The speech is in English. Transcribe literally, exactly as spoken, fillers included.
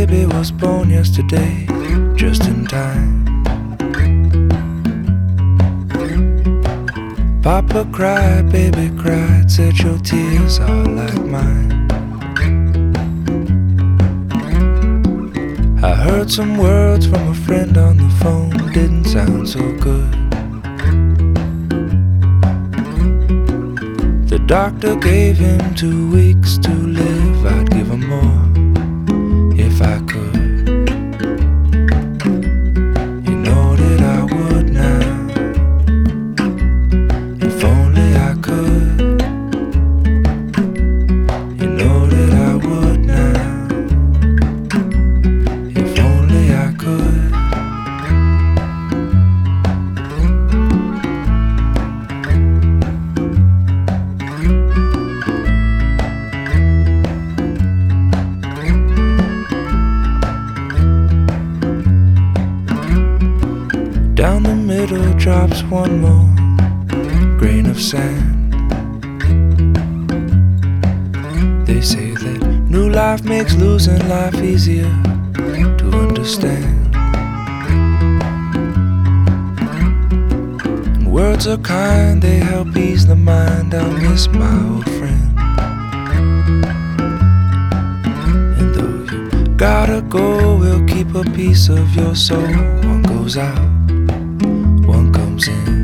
baby was born yesterday, just in time. Papa cried, baby cried, said your tears are like mine. I heard some words from a friend on the phone, didn't sound so good. The doctor gave him two weeks to live, I'd give him more if I could. You know that I would now, if only I could. You know that I would now, if only I could. Down the middle drops one more grain of sand. They say that new life makes losing life easier to understand. And words are kind, they help ease the mind. I'll miss my old friend. And though you gotta go, we'll keep a piece of your soul. One goes out, one comes in.